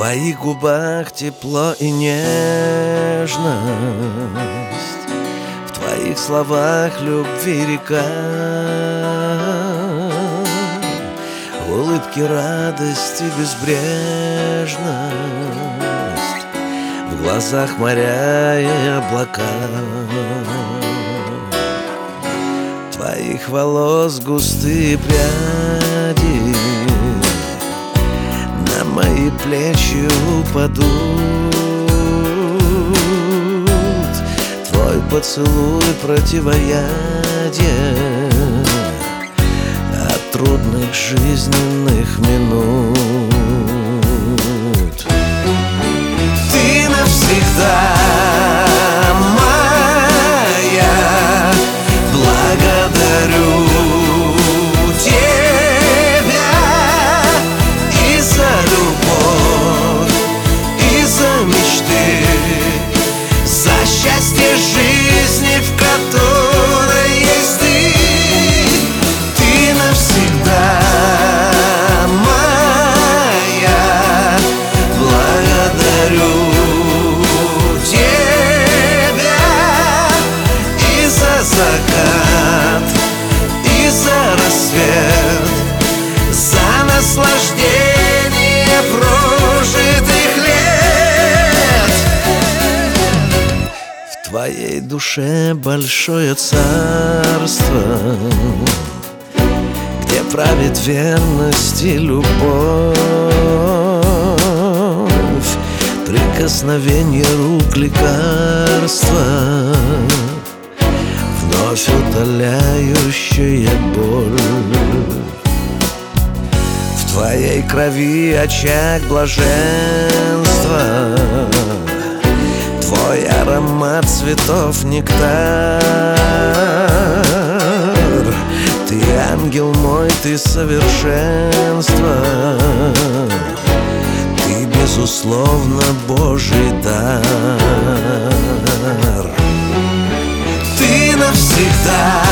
твоих губах тепло и нежность, в твоих словах любви река, в улыбке радость и безбрежность, в глазах моря и облака. Твоих волос густые пряди на мои плечи упадут. Твой поцелуй противоядие от трудных жизненных минут. Ты навсегда моя, благодарю тебя и за любовь, и за мечты, за счастье жизни, в которой есть ты. Ты навсегда моя, благодарю тебя и за закат, и за рассвет, за наслаждение прожитых лет. В твоей душе большое царство, где правит верность и любовь. Прикосновение рук лекарства, вновь утоляющая боль. В твоей крови очаг блаженства, твой аромат цветов нектар. Ты ангел мой, ты совершенство, ты безусловно Божий дар. Ты навсегда